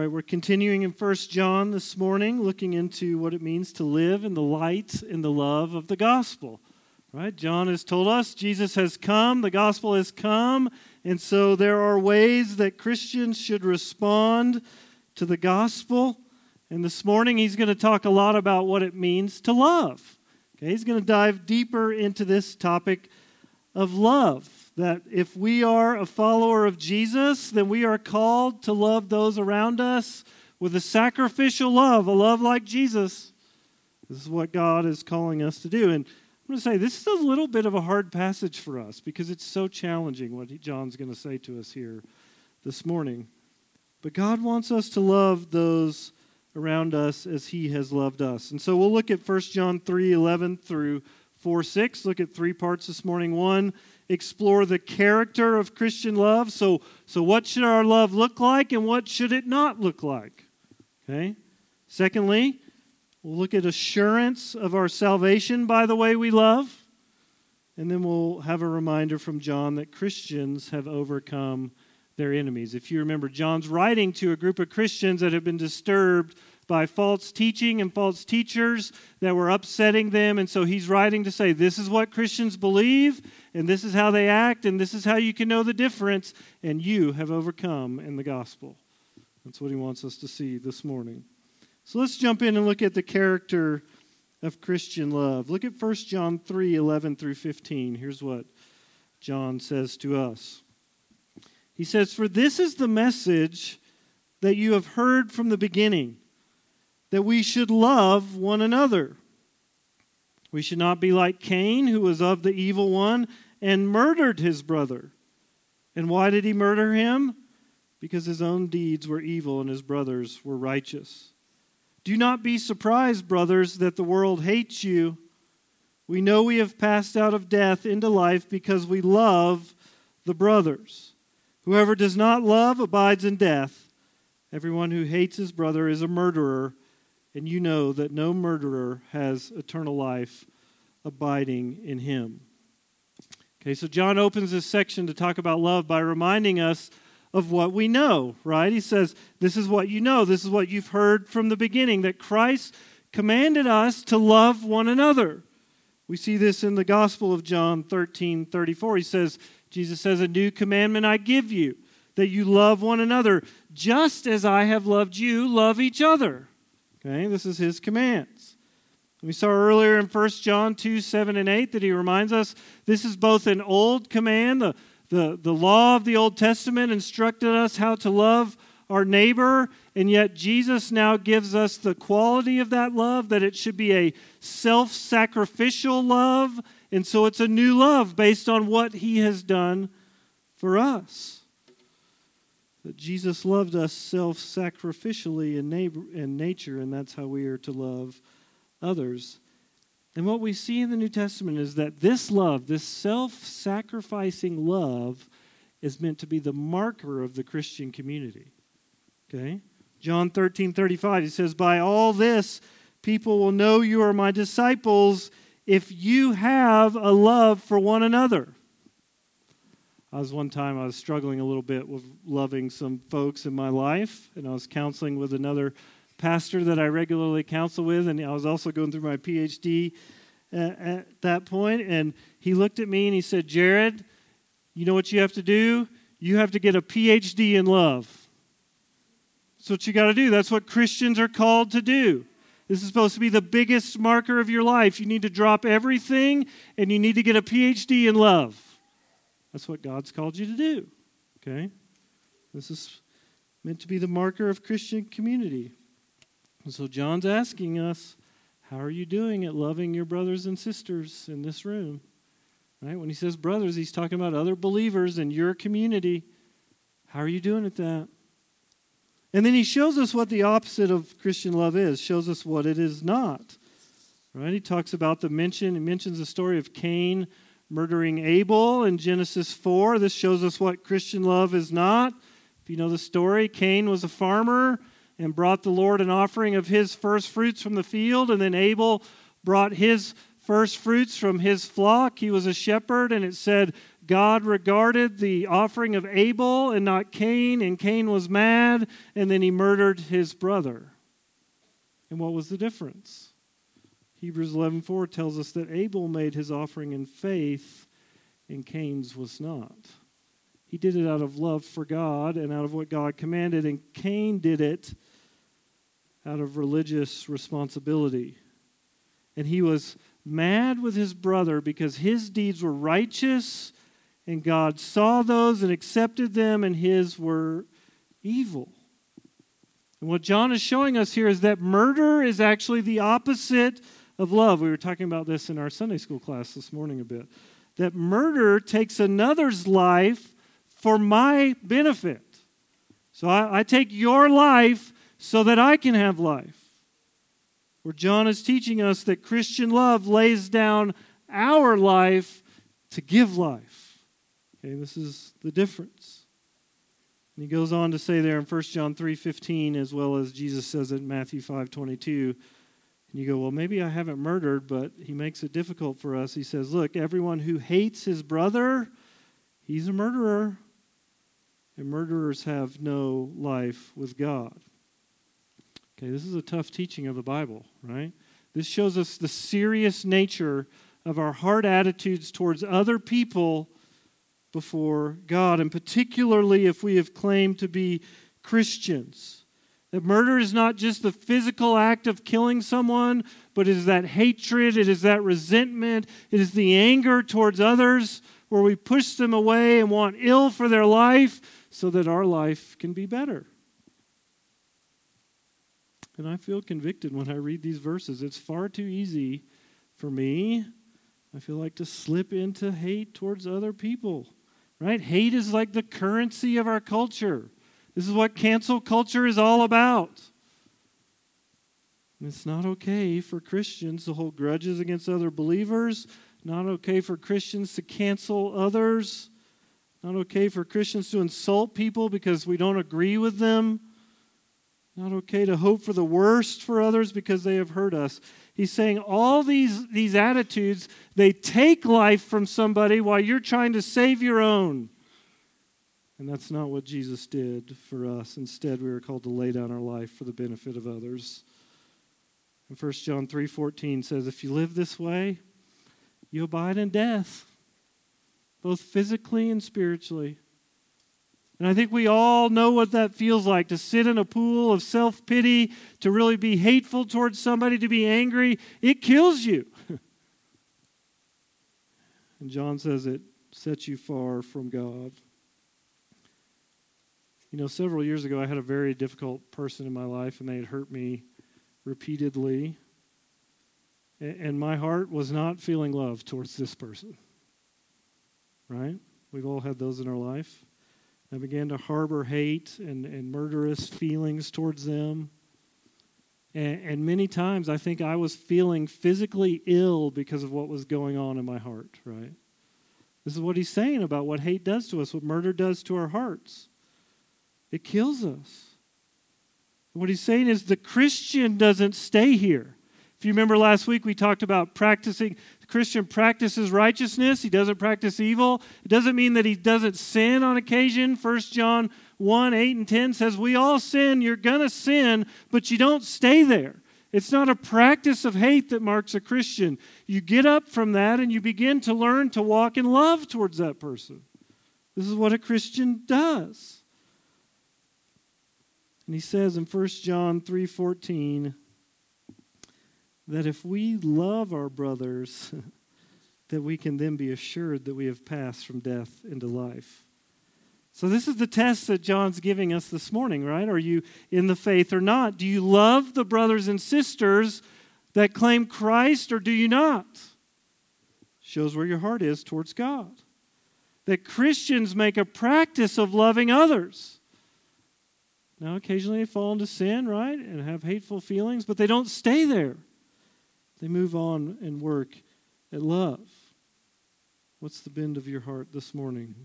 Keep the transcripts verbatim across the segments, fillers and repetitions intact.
right, we're continuing in First John this morning, looking into what it means to live in the light and the love of the gospel. Right? John has told us Jesus has come, the gospel has come, and so there are ways that Christians should respond to the gospel. And this morning he's going to talk a lot about what it means to love. Okay, he's going to dive deeper into this topic of love. That if we are a follower of Jesus, then we are called to love those around us with a sacrificial love, a love like Jesus. This is what God is calling us to do. And I'm going to say this is a little bit of a hard passage for us because it's so challenging what John's going to say to us here this morning. But God wants us to love those around us as He has loved us. And so we'll look at First John three eleven through four six. Look at three parts this morning. One, explore the character of Christian love. So, so what should our love look like and what should it not look like? Okay. Secondly, we'll look at assurance of our salvation by the way we love. And then we'll have a reminder from John that Christians have overcome their enemies. If you remember, John's writing to a group of Christians that have been disturbed by false teaching and false teachers that were upsetting them. And so he's writing to say, this is what Christians believe, and this is how they act, and this is how you can know the difference, and you have overcome in the gospel. That's what he wants us to see this morning. So let's jump in and look at the character of Christian love. Look at First John three eleven through fifteen. Here's what John says to us. He says, "For this is the message that you have heard from the beginning, that we should love one another. We should not be like Cain, who was of the evil one and murdered his brother. And why did he murder him? Because his own deeds were evil and his brothers were righteous. Do not be surprised, brothers, that the world hates you. We know we have passed out of death into life because we love the brothers. Whoever does not love abides in death. Everyone who hates his brother is a murderer, and you know that no murderer has eternal life abiding in him." Okay, so John opens this section to talk about love by reminding us of what we know, right? He says, this is what you know, this is what you've heard from the beginning, that Christ commanded us to love one another. We see this in the Gospel of John thirteen thirty-four. He says, Jesus says, "A new commandment I give you, that you love one another, just as I have loved you, love each other." Okay, this is his commands. We saw earlier in First John two, seven, and eight that he reminds us this is both an old command. The, the, the law of the Old Testament instructed us how to love our neighbor, and yet Jesus now gives us the quality of that love, that it should be a self-sacrificial love, and so it's a new love based on what he has done for us. That Jesus loved us self-sacrificially in, neighbor, in nature, and that's how we are to love others. And what we see in the New Testament is that this love, this self-sacrificing love, is meant to be the marker of the Christian community. Okay? John thirteen thirty-five, he says, "By all this, people will know you are my disciples if you have a love for one another." I was one time, I was struggling a little bit with loving some folks in my life, and I was counseling with another pastor that I regularly counsel with, and I was also going through my P H D at, at that point, and he looked at me and he said, "Jared, you know what you have to do? You have to get a P H D in love. That's what you got to do. That's what Christians are called to do. This is supposed to be the biggest marker of your life. You need to drop everything, and you need to get a P H D in love. That's what God's called you to do." Okay? This is meant to be the marker of Christian community. And so John's asking us, how are you doing at loving your brothers and sisters in this room? Right? When he says brothers, he's talking about other believers in your community. How are you doing at that? And then he shows us what the opposite of Christian love is, shows us what it is not. Right? He talks about the mention, he mentions the story of Cain murdering Abel in Genesis four. This shows us what Christian love is not. If you know the story, Cain was a farmer and brought the Lord an offering of his first fruits from the field, and then Abel brought his first fruits from his flock. He was a shepherd, and it said God regarded the offering of Abel and not Cain, and Cain was mad, and then he murdered his brother. And what was the difference? Hebrews eleven four tells us that Abel made his offering in faith, and Cain's was not. He did it out of love for God and out of what God commanded, and Cain did it out of religious responsibility. And he was mad with his brother because his deeds were righteous, and God saw those and accepted them, and his were evil. And what John is showing us here is that murder is actually the opposite of love. We were talking about this in our Sunday school class this morning a bit. That murder takes another's life for my benefit. So I, I take your life so that I can have life. Where John is teaching us that Christian love lays down our life to give life. Okay, this is the difference. And he goes on to say there in First John three fifteen, as well as Jesus says it in Matthew five twenty-two. And you go, well, maybe I haven't murdered, but he makes it difficult for us. He says, look, everyone who hates his brother, he's a murderer. And murderers have no life with God. Okay, this is a tough teaching of the Bible, right? This shows us the serious nature of our heart attitudes towards other people before God, and particularly if we have claimed to be Christians. That murder is not just the physical act of killing someone, but it is that hatred, it is that resentment, it is the anger towards others where we push them away and want ill for their life so that our life can be better. And I feel convicted when I read these verses. It's far too easy for me, I feel like, to slip into hate towards other people. Right? Hate is like the currency of our culture. This is what cancel culture is all about. And it's not okay for Christians to hold grudges against other believers. Not okay for Christians to cancel others. Not okay for Christians to insult people because we don't agree with them. Not okay to hope for the worst for others because they have hurt us. He's saying all these, these attitudes, they take life from somebody while you're trying to save your own. And that's not what Jesus did for us. Instead, we are called to lay down our life for the benefit of others. And First John three fourteen says, if you live this way, you abide in death, both physically and spiritually. And I think we all know what that feels like, to sit in a pool of self-pity, to really be hateful towards somebody, to be angry. It kills you. And John says it sets you far from God. You know, several years ago, I had a very difficult person in my life, and they had hurt me repeatedly. And my heart was not feeling love towards this person. Right? We've all had those in our life. I began to harbor hate and, and murderous feelings towards them. And, and many times I think I was feeling physically ill because of what was going on in my heart, right? This is what he's saying about what hate does to us, what murder does to our hearts. It kills us. What he's saying is the Christian doesn't stay here. If you remember last week, we talked about practicing. The Christian practices righteousness. He doesn't practice evil. It doesn't mean that he doesn't sin on occasion. First John one, eight and ten says, we all sin. You're going to sin, but you don't stay there. It's not a practice of hate that marks a Christian. You get up from that and you begin to learn to walk in love towards that person. This is what a Christian does. And he says in First John three fourteen, that if we love our brothers, that we can then be assured that we have passed from death into life. So this is the test that John's giving us this morning, right? Are you in the faith or not? Do you love the brothers and sisters that claim Christ, or do you not? Shows where your heart is towards God. That Christians make a practice of loving others. Now, occasionally they fall into sin, right, and have hateful feelings, but they don't stay there. They move on and work at love. What's the bend of your heart this morning?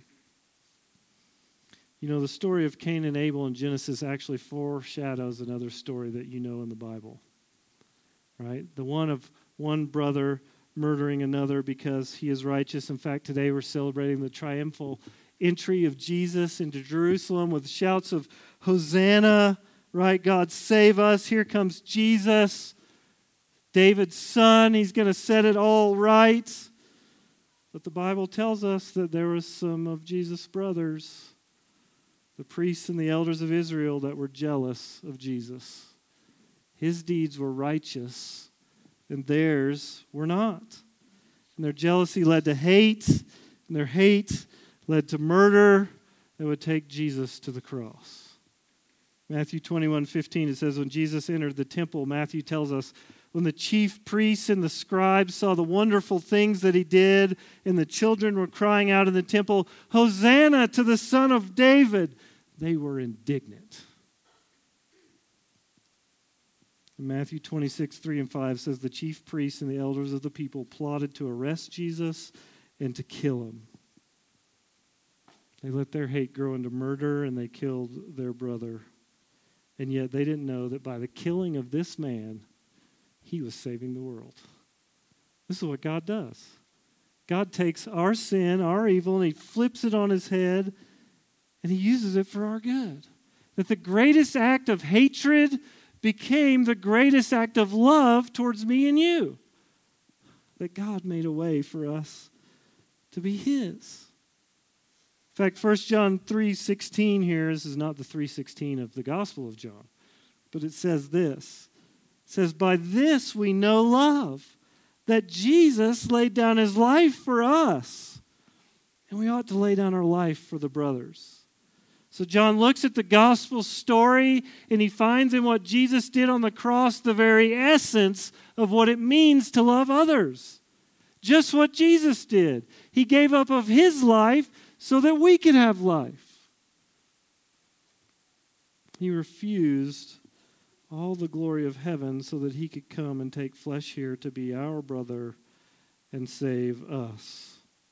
You know, the story of Cain and Abel in Genesis actually foreshadows another story that you know in the Bible. Right? The one of one brother murdering another because he is righteous. In fact, today we're celebrating the triumphal entry of Jesus into Jerusalem with shouts of Hosanna, right? God save us. Here comes Jesus, David's son. He's going to set it all right. But the Bible tells us that there was some of Jesus' brothers, the priests and the elders of Israel, that were jealous of Jesus. His deeds were righteous, and theirs were not. And their jealousy led to hate, and their hate led to murder that would take Jesus to the cross. Matthew twenty-one fifteen, it says, when Jesus entered the temple, Matthew tells us, when the chief priests and the scribes saw the wonderful things that he did, and the children were crying out in the temple, Hosanna to the Son of David, they were indignant. And Matthew twenty-six, three and five says, the chief priests and the elders of the people plotted to arrest Jesus and to kill him. They let their hate grow into murder, and they killed their brother. And yet they didn't know that by the killing of this man, he was saving the world. This is what God does. God takes our sin, our evil, and he flips it on his head, and he uses it for our good. That the greatest act of hatred became the greatest act of love towards me and you. That God made a way for us to be his. In fact, First John three sixteen here, this is not the three sixteen of the Gospel of John, but it says this. It says, by this we know love, that Jesus laid down his life for us, and we ought to lay down our life for the brothers. So John looks at the gospel story, and he finds in what Jesus did on the cross the very essence of what it means to love others. Just what Jesus did. He gave up of his life so that we could have life. He refused all the glory of heaven so that he could come and take flesh here to be our brother and save us.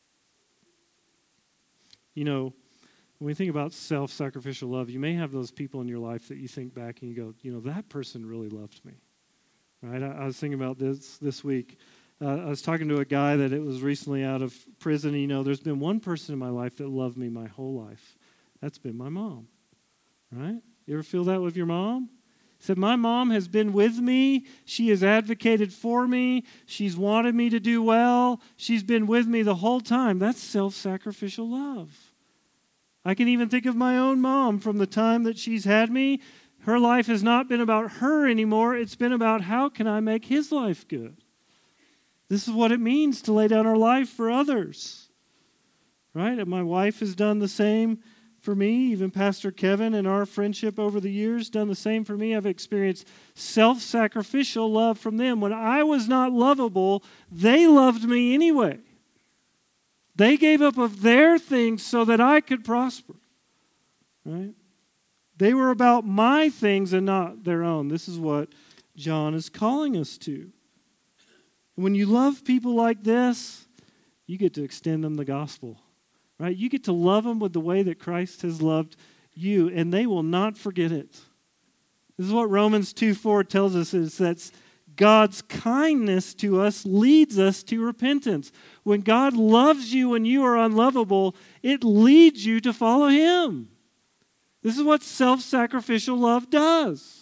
You know, when we think about self-sacrificial love, you may have those people in your life that you think back and you go, you know, that person really loved me. Right? I, I was thinking about this this week. Uh, I was talking to a guy that it was recently out of prison. You know, there's been one person in my life that loved me my whole life. That's been my mom. Right? You ever feel that with your mom? He said, my mom has been with me. She has advocated for me. She's wanted me to do well. She's been with me the whole time. That's self-sacrificial love. I can even think of my own mom from the time that she's had me. Her life has not been about her anymore. It's been about how can I make his life good. This is what it means to lay down our life for others. Right? And my wife has done the same for me. Even Pastor Kevin and our friendship over the years done the same for me. I've experienced self-sacrificial love from them. When I was not lovable, they loved me anyway. They gave up of their things so that I could prosper. Right? They were about my things and not their own. This is what John is calling us to. When you love people like this, you get to extend them the gospel. Right? You get to love them with the way that Christ has loved you, and they will not forget it. This is what Romans two four tells us, is that God's kindness to us leads us to repentance. When God loves you when you are unlovable, it leads you to follow him. This is what self-sacrificial love does.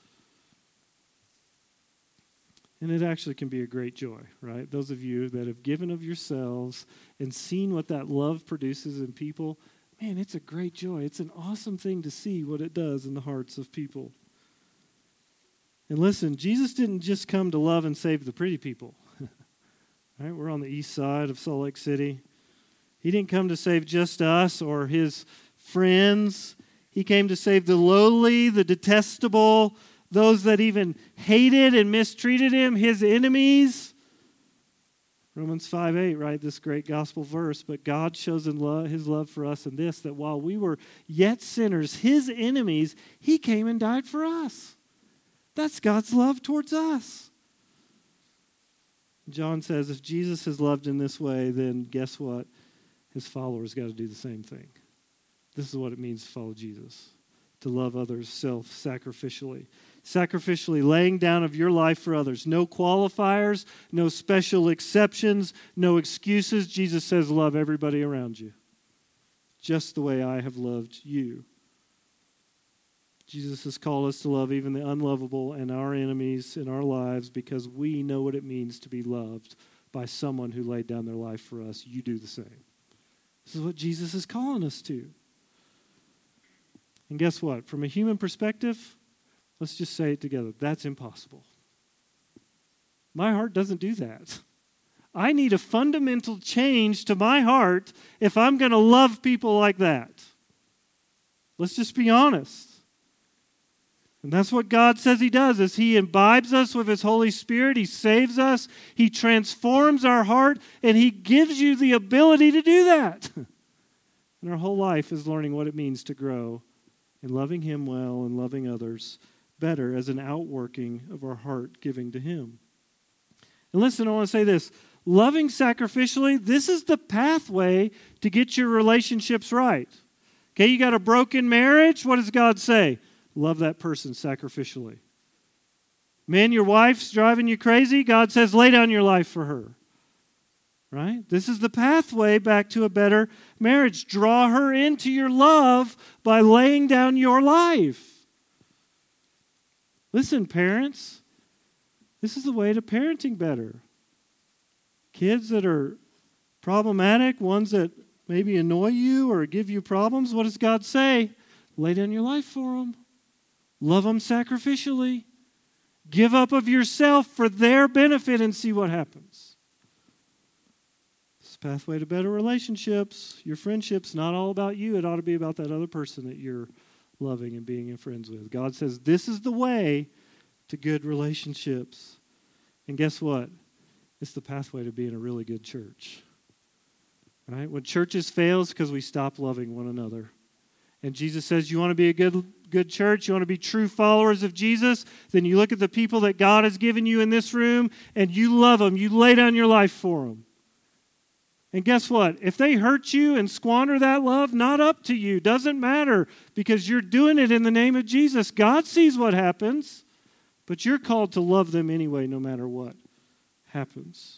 And it actually can be a great joy, right? Those of you that have given of yourselves and seen what that love produces in people, man, it's a great joy. It's an awesome thing to see what it does in the hearts of people. And listen, Jesus didn't just come to love and save the pretty people. Right? We're on the east side of Salt Lake City. He didn't come to save just us or his friends. He came to save the lowly, the detestable, those that even hated and mistreated him, his enemies. Romans five eight, right? This great gospel verse. But God shows in love, his love for us in this, that while we were yet sinners, his enemies, he came and died for us. That's God's love towards us. John says, if Jesus has loved in this way, then guess what? His followers got to do the same thing. This is what it means to follow Jesus. to love others self-sacrificially. Sacrificially laying down of your life for others. No qualifiers, no special exceptions, no excuses. Jesus says, love everybody around you, just the way I have loved you. Jesus has called us to love even the unlovable and our enemies in our lives because we know what it means to be loved by someone who laid down their life for us. You do the same. This is what Jesus is calling us to. And guess what? From a human perspective, let's just say it together. That's impossible. My heart doesn't do that. I need a fundamental change to my heart if I'm going to love people like that. Let's just be honest. And that's what God says He does, is He imbibes us with His Holy Spirit. He saves us. He transforms our heart, and He gives you the ability to do that. And our whole life is learning what it means to grow in loving Him well and loving others better as an outworking of our heart giving to Him. And listen, I want to say this. Loving sacrificially, this is the pathway to get your relationships right. Okay, you got a broken marriage. What does God say? Love that person sacrificially. Man, your wife's driving you crazy. God says, lay down your life for her. Right? This is the pathway back to a better marriage. Draw her into your love by laying down your life. Listen, parents, this is the way to parenting better. Kids that are problematic, ones that maybe annoy you or give you problems, what does God say? Lay down your life for them. Love them sacrificially. Give up of yourself for their benefit and see what happens. It's a pathway to better relationships. Your friendship's not all about you. It ought to be about that other person that you're loving and being friends with. God says this is the way to good relationships. And guess what? It's the pathway to being a really good church. Right? When churches fail, it's because we stop loving one another. And Jesus says, you want to be a good, good church, you want to be true followers of Jesus, then you look at the people that God has given you in this room, and you love them. You lay down your life for them. And guess what? If they hurt you and squander that love, not up to you. Doesn't matter, because you're doing it in the name of Jesus. God sees what happens, but you're called to love them anyway, no matter what happens.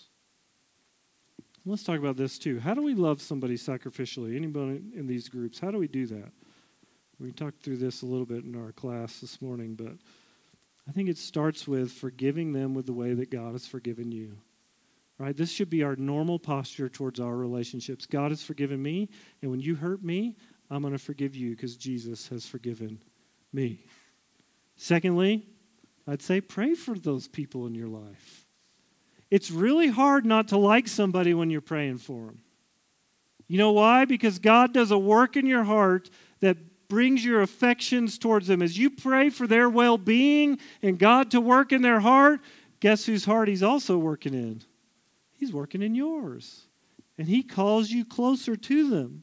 Let's talk about this too. How do we love somebody sacrificially? Anybody in these groups, how do we do that? We talked through this a little bit in our class this morning, but I think it starts with forgiving them with the way that God has forgiven you. Right? This should be our normal posture towards our relationships. God has forgiven me, and when you hurt me, I'm going to forgive you because Jesus has forgiven me. Secondly, I'd say pray for those people in your life. It's really hard not to like somebody when you're praying for them. You know why? Because God does a work in your heart that brings your affections towards them. As you pray for their well-being and God to work in their heart, guess whose heart He's also working in? He's working in yours. And He calls you closer to them.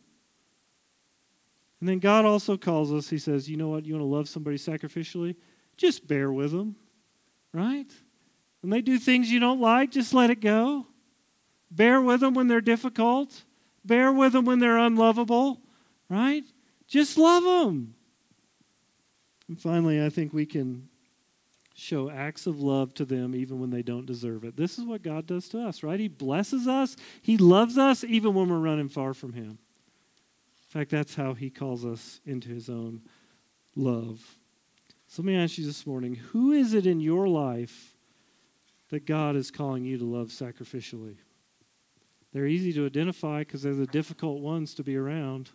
And then God also calls us, He says, you know what, you want to love somebody sacrificially? Just bear with them, right? When they do things you don't like, just let it go. Bear with them when they're difficult. Bear with them when they're unlovable, right? Just love them. And finally, I think we can show acts of love to them even when they don't deserve it. This is what God does to us, right? He blesses us. He loves us even when we're running far from Him. In fact, that's how He calls us into His own love. So let me ask you this morning, who is it in your life that God is calling you to love sacrificially? They're easy to identify because they're the difficult ones to be around.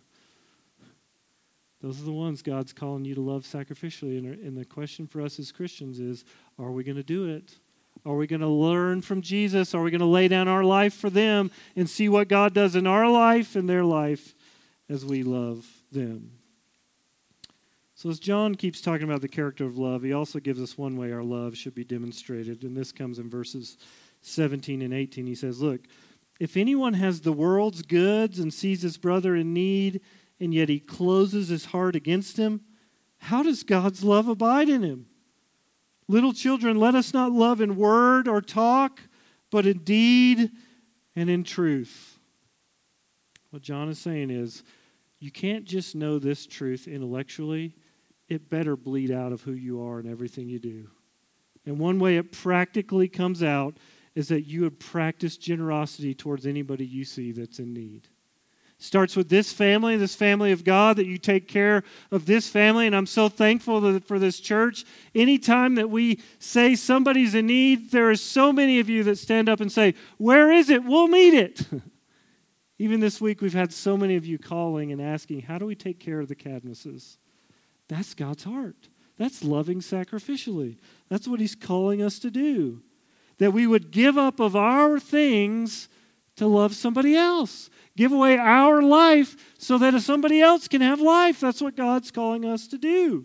Those are the ones God's calling you to love sacrificially. And the question for us as Christians is, are we going to do it? Are we going to learn from Jesus? Are we going to lay down our life for them and see what God does in our life and their life as we love them? So as John keeps talking about the character of love, he also gives us one way our love should be demonstrated. And this comes in verses seventeen and eighteen. He says, look, if anyone has the world's goods and sees his brother in need, and yet he closes his heart against him, how does God's love abide in him? Little children, let us not love in word or talk, but in deed and in truth. What John is saying is, you can't just know this truth intellectually it better bleed out of who you are and everything you do. And one way it practically comes out is that you would practice generosity towards anybody you see that's in need. Starts with this family, this family of God, that you take care of this family. And I'm so thankful that for this church. Anytime that we say somebody's in need, there are so many of you that stand up and say, where is it? We'll meet it. Even this week, we've had so many of you calling and asking, how do we take care of the Cadmuses? That's God's heart. That's loving sacrificially. That's what he's calling us to do. That we would give up of our things to love somebody else. Give away our life so that somebody else can have life. That's what God's calling us to do.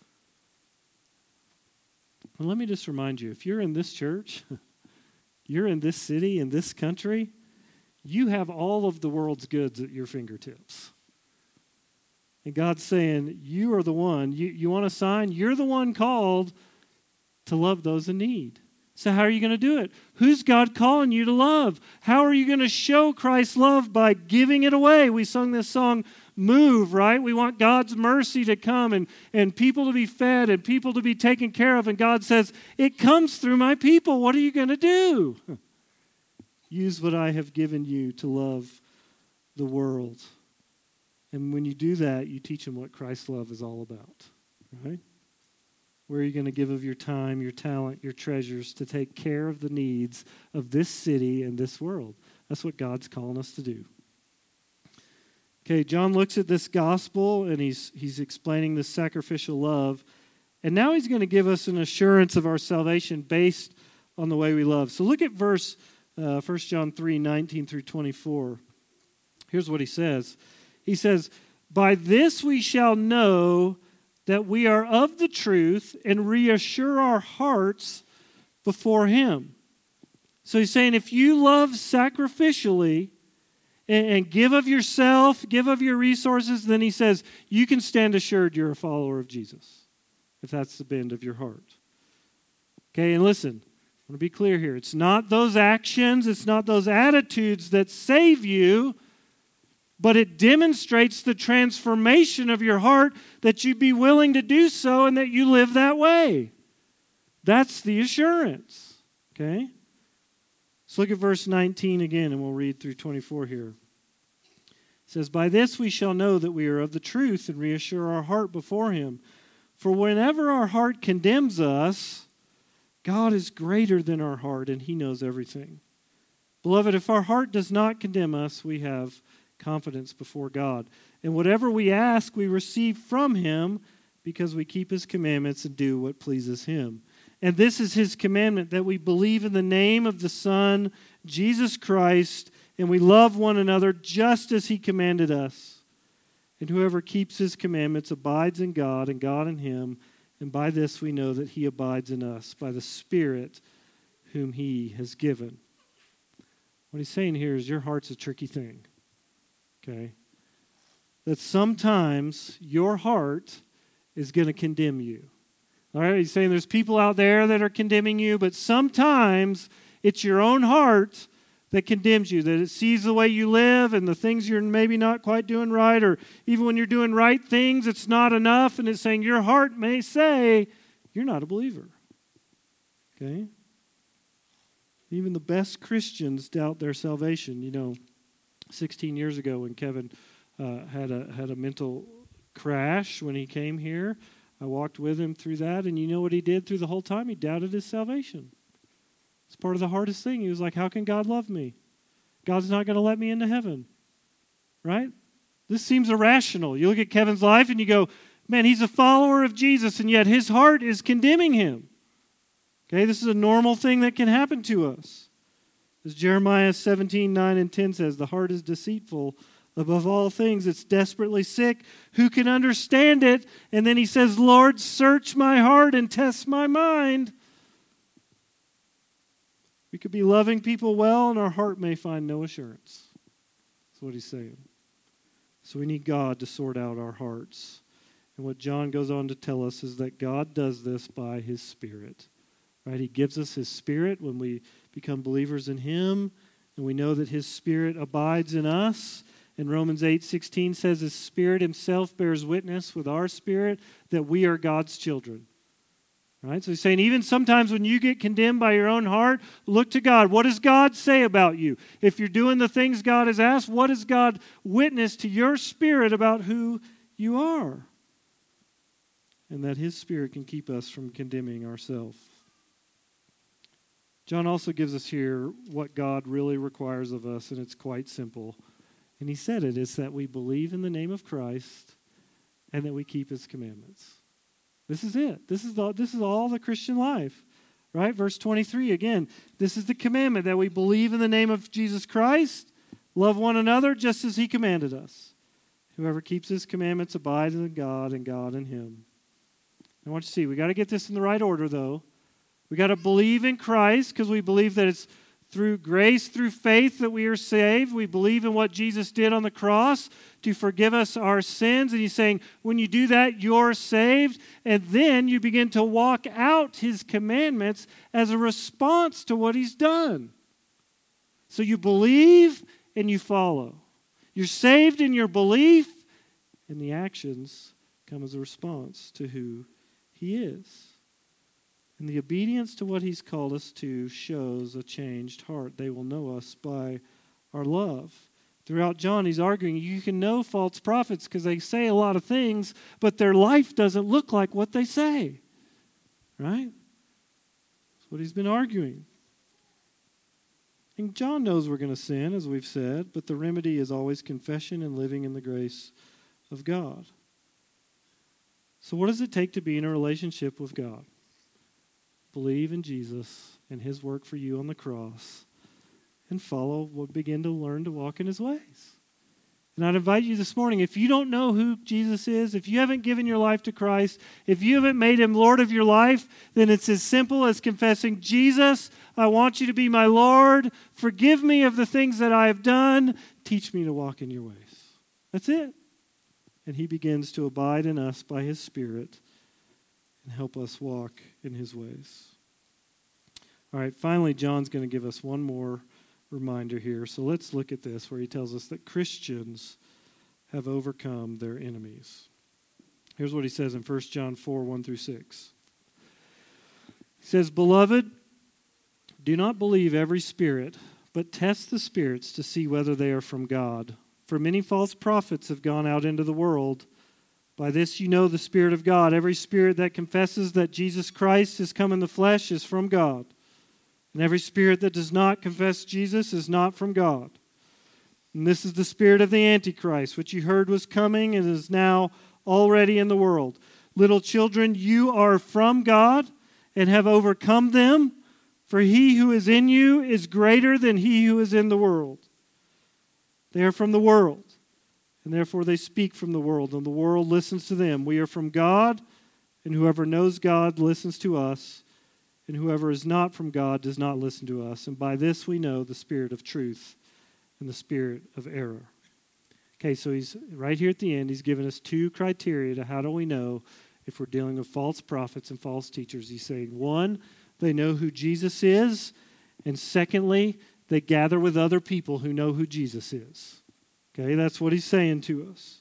And let me just remind you, if you're in this church, you're in this city, in this country, you have all of the world's goods at your fingertips. And God's saying, you are the one. You, you want a sign? You're the one called to love those in need. So how are you going to do it? Who's God calling you to love? How are you going to show Christ's love? By giving it away. We sung this song, Move, right? We want God's mercy to come and, and people to be fed and people to be taken care of. And God says, it comes through my people. What are you going to do? Use what I have given you to love the world. And when you do that, you teach them what Christ's love is all about, right? Where are you going to give of your time, your talent, your treasures to take care of the needs of this city and this world? That's what God's calling us to do. Okay, John looks at this gospel and he's he's explaining this sacrificial love. And now he's going to give us an assurance of our salvation based on the way we love. So look at verse uh, First John three, nineteen through twenty-four. Here's what he says. He says, by this we shall know that we are of the truth and reassure our hearts before him. So he's saying if you love sacrificially and, and give of yourself, give of your resources, then he says you can stand assured you're a follower of Jesus, if that's the bend of your heart. Okay, and listen, I want to be clear here. It's not those actions, it's not those attitudes that save you, but it demonstrates the transformation of your heart that you be willing to do so and that you live that way. That's the assurance. Okay? Let's look at verse nineteen again and we'll read through twenty-four here. It says, by this we shall know that we are of the truth and reassure our heart before him. For whenever our heart condemns us, God is greater than our heart and he knows everything. Beloved, if our heart does not condemn us, we have confidence before God. And whatever we ask, we receive from him because we keep his commandments and do what pleases him. And this is his commandment, that we believe in the name of the Son, Jesus Christ, and we love one another just as he commanded us. And whoever keeps his commandments abides in God and God in him. And by this we know that he abides in us, by the Spirit whom he has given. What he's saying here is your heart's a tricky thing. Okay? That sometimes your heart is going to condemn you. All right? He's saying there's people out there that are condemning you, but sometimes it's your own heart that condemns you, that it sees the way you live and the things you're maybe not quite doing right, or even when you're doing right things, it's not enough, and it's saying your heart may say, you're not a believer. Okay? Even the best Christians doubt their salvation. You know, sixteen years ago when Kevin uh, had a had a mental crash when he came here, I walked with him through that, and you know what he did through the whole time? He doubted his salvation. It's part of the hardest thing. He was like, how can God love me? God's not going to let me into heaven. Right? This seems irrational. You look at Kevin's life and you go, man, he's a follower of Jesus, and yet his heart is condemning him. Okay, this is a normal thing that can happen to us. As Jeremiah seventeen, nine and ten says, the heart is deceitful above all things. It's desperately sick. Who can understand it? And then he says, Lord, search my heart and test my mind. We could be loving people well, and our heart may find no assurance. That's what he's saying. So we need God to sort out our hearts. And what John goes on to tell us is that God does this by his Spirit. Right? He gives us his Spirit when we become believers in him, and we know that his Spirit abides in us. And Romans eight sixteen says, His Spirit Himself bears witness with our spirit that we are God's children. Right? So he's saying even sometimes when you get condemned by your own heart, look to God. What does God say about you? If you're doing the things God has asked, what does God witness to your spirit about who you are? And that His Spirit can keep us from condemning ourselves. John also gives us here what God really requires of us, and it's quite simple. And he said it, is that we believe in the name of Christ and that we keep His commandments. This is it. This is the, this is all the Christian life, right? Verse twenty-three, again, this is the commandment, that we believe in the name of Jesus Christ, love one another just as He commanded us. Whoever keeps His commandments abides in God and God in him. I want you to see, we got to get this in the right order, though. We got to believe in Christ because we believe that it's through grace, through faith that we are saved. We believe in what Jesus did on the cross to forgive us our sins. And he's saying, when you do that, you're saved. And then you begin to walk out His commandments as a response to what He's done. So you believe and you follow. You're saved in your belief, and the actions come as a response to who He is. And the obedience to what He's called us to shows a changed heart. They will know us by our love. Throughout John, he's arguing you can know false prophets because they say a lot of things, but their life doesn't look like what they say. Right? That's what he's been arguing. And John knows we're going to sin, as we've said, but the remedy is always confession and living in the grace of God. So what does it take to be in a relationship with God? Believe in Jesus and His work for you on the cross and follow, what begin to learn to walk in His ways. And I'd invite you this morning, if you don't know who Jesus is, if you haven't given your life to Christ, if you haven't made Him Lord of your life, then it's as simple as confessing, Jesus, I want you to be my Lord. Forgive me of the things that I have done. Teach me to walk in your ways. That's it. And He begins to abide in us by His Spirit and help us walk in His ways. All right, finally, John's going to give us one more reminder here. So let's look at this, where he tells us that Christians have overcome their enemies. Here's what he says in First John four, one through six. He says, Beloved, do not believe every spirit, but test the spirits to see whether they are from God. For many false prophets have gone out into the world. By this you know the Spirit of God. Every spirit that confesses that Jesus Christ has come in the flesh is from God. And every spirit that does not confess Jesus is not from God. And this is the spirit of the Antichrist, which you heard was coming and is now already in the world. Little children, you are from God and have overcome them, for he who is in you is greater than he who is in the world. They are from the world, and therefore they speak from the world, and the world listens to them. We are from God, and whoever knows God listens to us, and whoever is not from God does not listen to us. And by this we know the spirit of truth and the spirit of error. Okay, so he's right here at the end, he's given us two criteria to how do we know if we're dealing with false prophets and false teachers. He's saying, one, they know who Jesus is, and secondly, they gather with other people who know who Jesus is. Okay, that's what he's saying to us.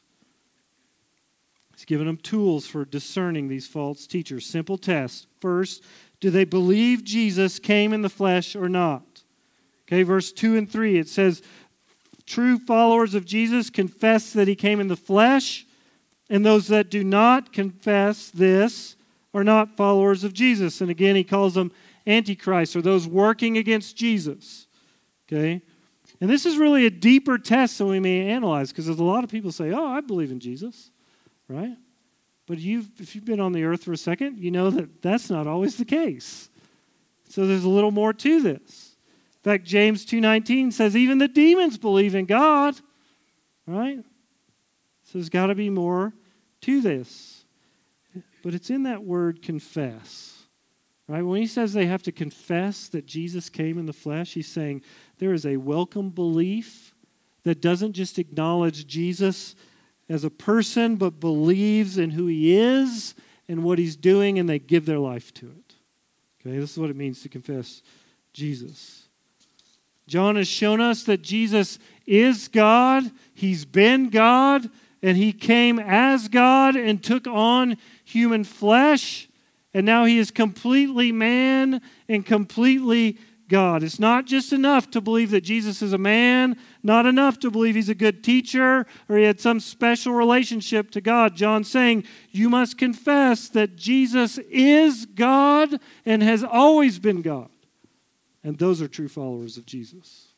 He's given them tools for discerning these false teachers. Simple test. First, do they believe Jesus came in the flesh or not? Okay, verse two and three, it says, true followers of Jesus confess that he came in the flesh, and those that do not confess this are not followers of Jesus. And again, he calls them antichrists, or those working against Jesus. Okay? And this is really a deeper test than we may analyze, because there's a lot of people say, oh, I believe in Jesus, right? But you've, if you've been on the earth for a second, you know that that's not always the case. So there's a little more to this. In fact, James two nineteen says even the demons believe in God, right? So there's got to be more to this. But it's in that word confess, right? When he says they have to confess that Jesus came in the flesh, he's saying there is a welcome belief that doesn't just acknowledge Jesus as a person, but believes in who he is and what he's doing, and they give their life to it. Okay, this is what it means to confess Jesus. John has shown us that Jesus is God. He's been God, and he came as God and took on human flesh. And now he is completely man and completely God. It's not just enough to believe that Jesus is a man, not enough to believe he's a good teacher or he had some special relationship to God. John's saying you must confess that Jesus is God and has always been God. And those are true followers of Jesus.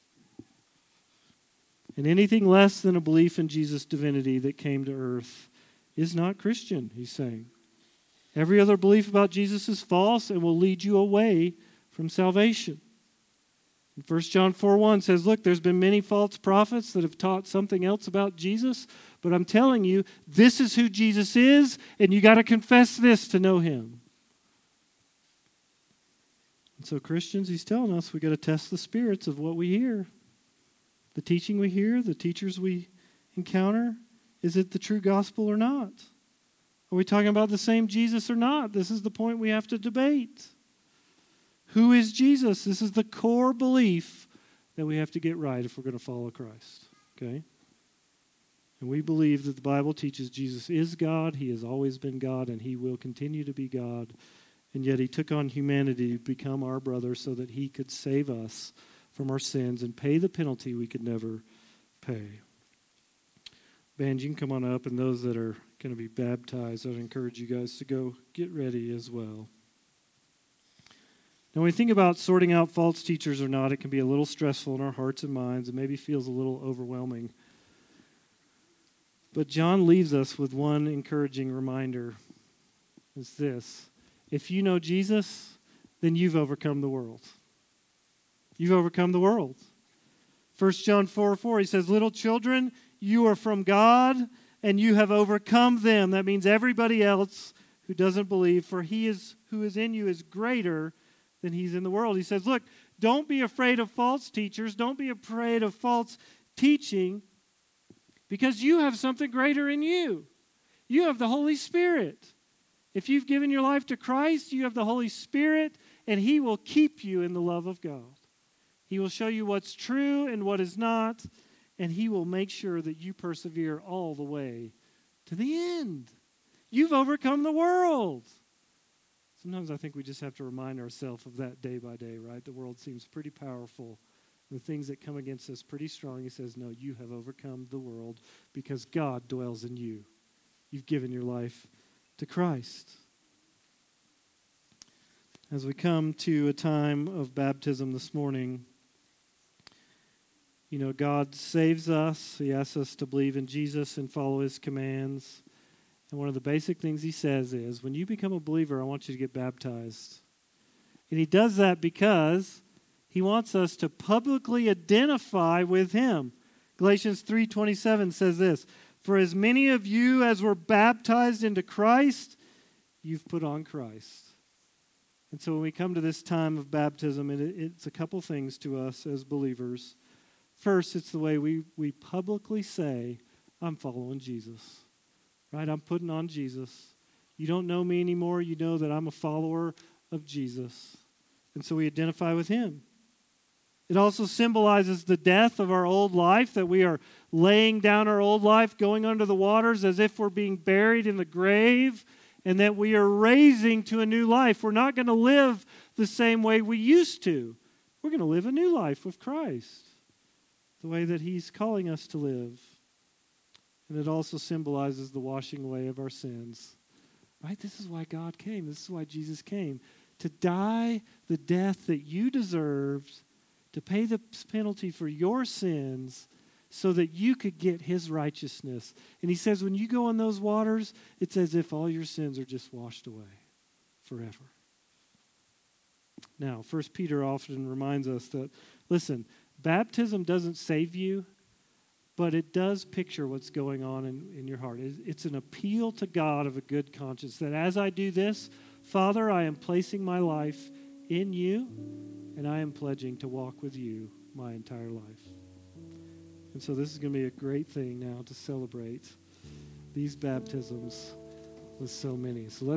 And anything less than a belief in Jesus' divinity that came to earth is not Christian, he's saying. Every other belief about Jesus is false and will lead you away from salvation. First John four one says, look, there's been many false prophets that have taught something else about Jesus, but I'm telling you, this is who Jesus is, and you got to confess this to know him. And so Christians, he's telling us we got to test the spirits of what we hear. The teaching we hear, the teachers we encounter, is it the true gospel or not? Are we talking about the same Jesus or not? This is the point we have to debate. Who is Jesus? This is the core belief that we have to get right if we're going to follow Christ. Okay? And we believe that the Bible teaches Jesus is God, he has always been God, and he will continue to be God. And yet he took on humanity to become our brother so that he could save us from our sins and pay the penalty we could never pay. Band, you can come on up, and those that are going to be baptized, I'd encourage you guys to go get ready as well. Now, when we think about sorting out false teachers or not, it can be a little stressful in our hearts and minds and maybe feels a little overwhelming. But John leaves us with one encouraging reminder. It's this. If you know Jesus, then you've overcome the world. You've overcome the world. First John four four, he says, little children, you are from God, and you have overcome them. That means everybody else who doesn't believe, for he is who is in you is greater than he's in the world. He says, look, don't be afraid of false teachers. Don't be afraid of false teaching, because you have something greater in you. You have the Holy Spirit. If you've given your life to Christ, you have the Holy Spirit, and he will keep you in the love of God. He will show you what's true and what is not, and he will make sure that you persevere all the way to the end. You've overcome the world. Sometimes I think we just have to remind ourselves of that day by day, right? The world seems pretty powerful. The things that come against us pretty strong. He says, no, you have overcome the world because God dwells in you. You've given your life to Christ. As we come to a time of baptism this morning, you know, God saves us. He asks us to believe in Jesus and follow his commands. And one of the basic things he says is, when you become a believer, I want you to get baptized. And he does that because he wants us to publicly identify with him. Galatians three twenty-seven says this, for as many of you as were baptized into Christ, you've put on Christ. And so when we come to this time of baptism, it, it's a couple things to us as believers. First, it's the way we, we publicly say, I'm following Jesus. Right? I'm putting on Jesus. You don't know me anymore. You know that I'm a follower of Jesus. And so we identify with him. It also symbolizes the death of our old life, that we are laying down our old life, going under the waters as if we're being buried in the grave, and that we are raising to a new life. We're not going to live the same way we used to. We're going to live a new life with Christ, the way that he's calling us to live. And it also symbolizes the washing away of our sins. Right? This is why God came. This is why Jesus came. To die the death that you deserved, to pay the penalty for your sins, so that you could get his righteousness. And he says when you go in those waters, it's as if all your sins are just washed away forever. Now, First Peter often reminds us that, listen, baptism doesn't save you, but it does picture what's going on in, in your heart. It's an appeal to God of a good conscience, that as I do this, Father, I am placing my life in you, and I am pledging to walk with you my entire life. And so this is going to be a great thing now to celebrate these baptisms with so many. So let's